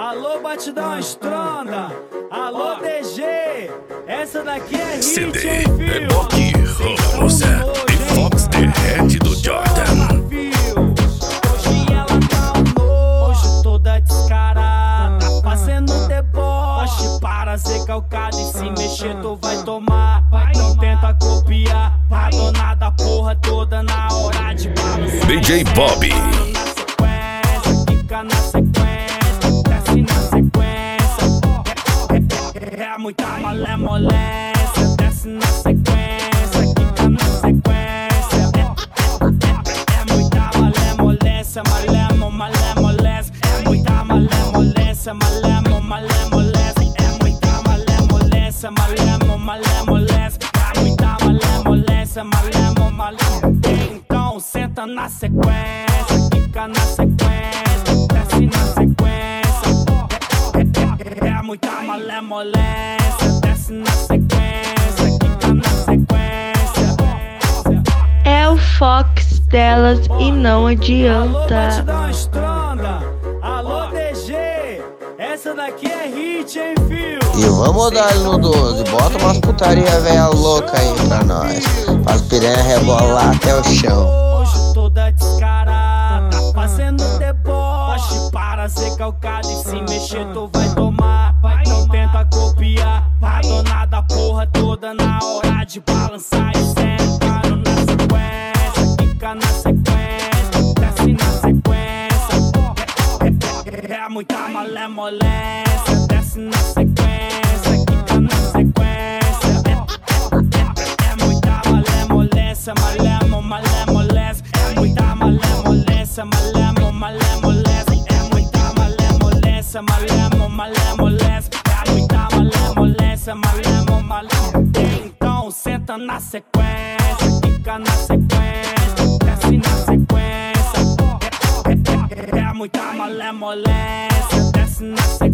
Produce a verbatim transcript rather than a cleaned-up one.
Alô, batidão estronda. Alô, D G. Essa daqui é hit, C D, hein, é fio? Boqui, Rosa e Fox The Head do Jordan. Hoje ela tá um nojo, toda descarada, fazendo deboche para ser calcada. E se mexer tu vai tomar. Não tenta copiar a dona da porra toda na hora de balançar. D J Bobby. Fica na sequência, desce na sequência. É, é, é muita malemolência, desce na sequência, fica na sequência. É, é, é muita malemolência, malemo, malemolência. É muita malemolência, malemo, malemolência. É muita malemolência, malemo, malemolência. É muita malemolência, malemo, malemolência. Então senta na sequência, fica na sequência. Desce na sequência. É, é, é muita malemolência. Desce na sequência. Fica na sequência. É o Fox delas e não Alô, adianta. batidão estronda. Alô, D G. Essa daqui é hit, hein, fio? E vamos dar no doze, bota umas putaria velha louca aí pra nós. Faz piranha rebolar até o chão. Hoje toda descarada, fazendo deboche para ser calcada. E se mexer tu vai tomar. Não tenta copiar a dona da porra toda na hora de balançar. E sentando na sequência, fica na sequência, desce na sequência. É, é, é muita malemolência, desce na sequência, fica na sequência. É, é, é muita malemolência, malemo, malemolência. É muita malemolência, malemo, malemolência. É muita malemolência, malemo, malemolência. É muita malemolência, malemo, malemolência. Então senta na sequência, fica na sequência, desce na sequência. É, é, é, é muita malemolência, desce na sequência.